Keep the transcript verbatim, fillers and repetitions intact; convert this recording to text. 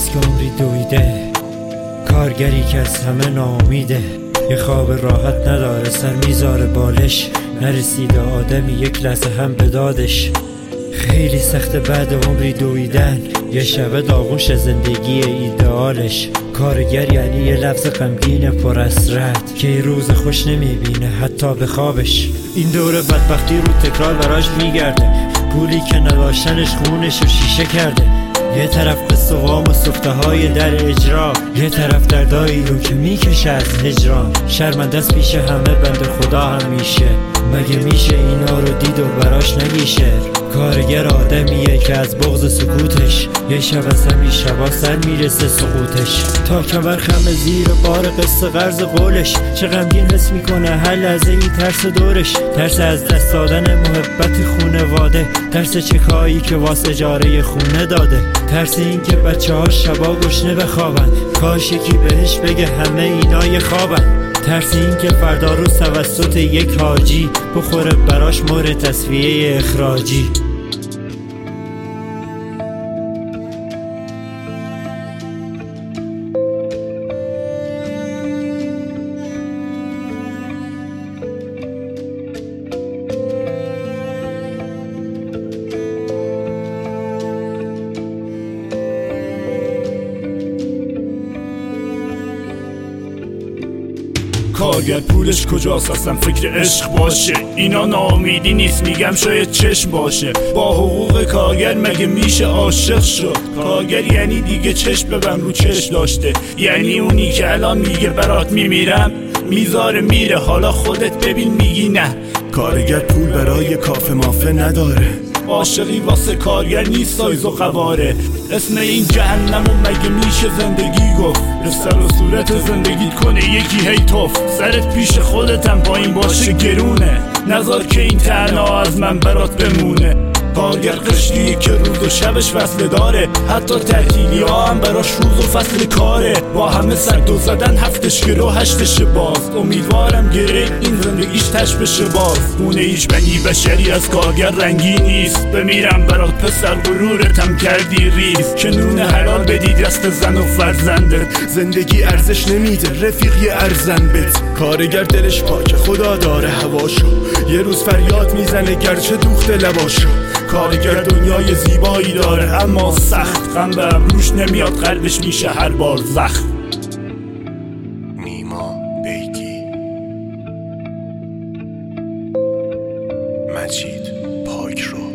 نیست که عمری دویده، کارگری که از همه ناامیده، یه خواب راحت نداره سر میذاره بالش، نرسیده آدمی یک لحظه هم به دادش. خیلی سخته بعد عمری دویدن، یه شب داغوش زندگی ایدئالش. کارگر یعنی یه لفظ غمگین پر اسرت که یه روز خوش نمیبینه حتی به خوابش. این دور بدبختی رو تکرار براش میگرده، پولی که نداشتنش خونش رو شیشه کرده. یه طرف قصه غام و سفته های در اجرا، یه طرف دردایی رو که میکشه از هجران. شرمنده است پیش همه بنده خدا هم میشه، مگه میشه اینا رو دید و براش نگیشه. کارگر آدمیه که از بغض سکوتش، یه شب از همین شبا سر میرسه سقوطش. تا کمر خم زیر بار قصه قرض قولش، چه غمگین حس میکنه هر لحظه این ترس دورش. ترس از دست دادن محبت خونواده، ترس چکایی که واسه اجاره خونه داده، ترس این که بچه ها شبا گشنه بخوابن، کاش یکی بهش بگه همه اینا یه خوابن. ترس این که فردا روز توسط یک حاجی بخوره براش مهر تصفیه اخراجی. کارگر پولش کجاست اصلا فکر عشق باشه؟ اینا ناامیدی نیست میگم شاید چشم باشه. با حقوق کارگر مگه میشه عاشق شد؟ کارگر یعنی دیگه چشم ببن رو چشم داشته، یعنی اونی که الان میگه برات میمیرم میذاره میره، حالا خودت ببین میگی نه. کارگر پول برای کافه مافه نداره، عاشقی واسه کارگر نیست سایز و قواره. اسم این جهنمو مگه میشه زندگی گفت؟ به سر و صورت زندگیت کنه یکی هی توف، سرت پیش خودتم پایین باشه گرونه، نذار که این تنها از من برات بمونه. کارگر قشتیه که روز و شبش وصله داره، حتی تعطیلی ها هم براش روز و فصل کاره. با همه سگ دو زدن هفتش گره و هشتش باز، امیدوارم گره این زندگیش تش بشه باز. خونه هیچ بنی بشری از کارگر رنگی نیست، بمیرم برات پسر غرورتم کردی ریز. که نون حلال بدی دست زن و فرزندت، زندگی ارزش نمیده رفیق یه ارزن بت. کارگر دلش پاک خدا داره هواشو، یه روز فریاد میزنه گرچه دوخته لباشو. کارگر دنیای زیبایی داره اما سخت، غم به ابروش نمیاد قلبش میشه هر بار زخم. نیما بیگی، مجید پاک رو